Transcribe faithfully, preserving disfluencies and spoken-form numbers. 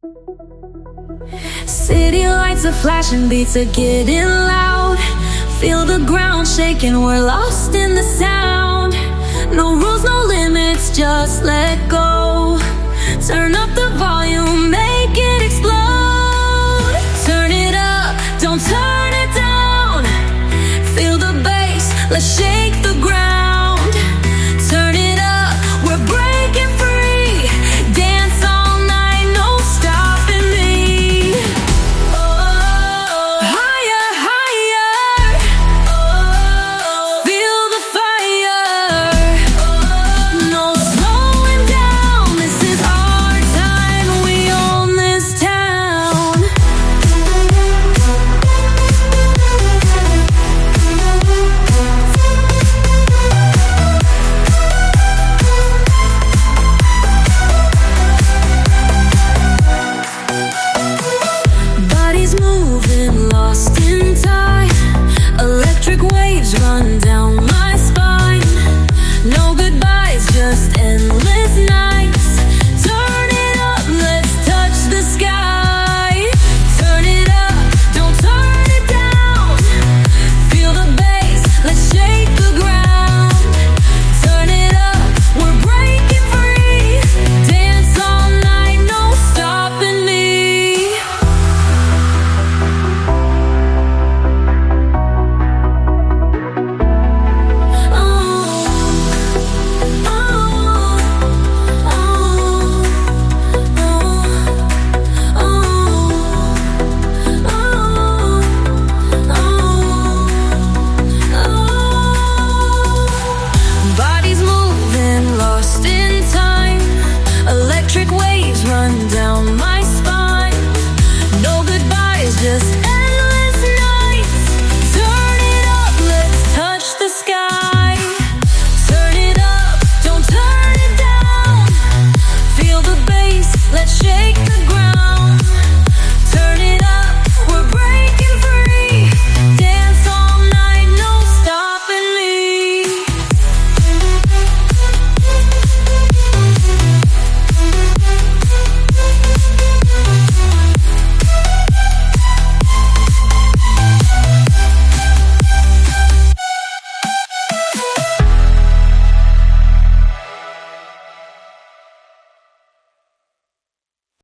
City lights are flashing, beats are getting loud. Feel the ground shaking, we're lost in the sound. No rules, no limits, just let go. Turn up the volume